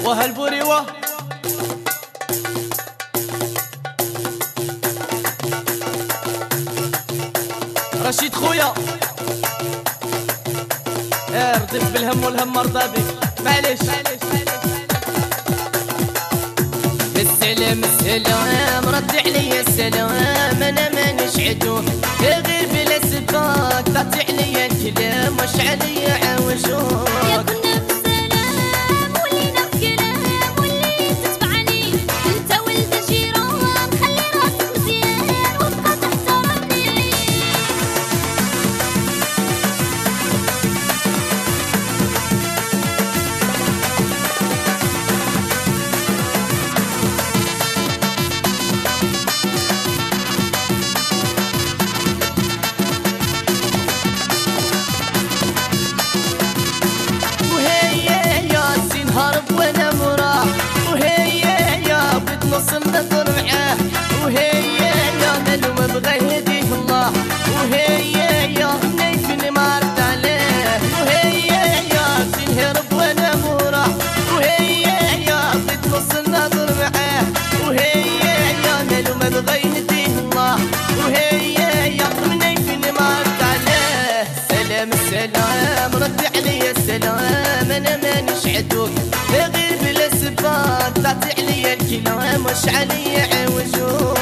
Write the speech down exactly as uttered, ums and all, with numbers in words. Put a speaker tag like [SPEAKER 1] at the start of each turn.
[SPEAKER 1] وهالبوريوه رشيد خويا ارضيك بالهم والهم مرضى بك معليش.
[SPEAKER 2] السلام السلام رد عليا السلام انا مانيش عدو غير بلا سباك تعطي عليا الكلام واش عليا عاوجوك.
[SPEAKER 3] يا كنا بالسلام ولينا بكلام واللي تتبعني انت ولد الجيران خلي راسك مزيان وابقى تحترمني.
[SPEAKER 2] وصلنا نضر معاه وهي يا مالو ما بغى يهديه الله وهي يا منيفين ما عرفت عليه وهي يا زين هرب وانا موراه وهي يا بغيت وصلنا نضر معاه وهي يا مالو ما بغى يهديه الله وهي يا منيفين ما عرفت عليه. سلام السلام رد عليا السلام انا مانيش عدوك غير بلا سباك تعطي عليا الكلام واش عليا عوجوك.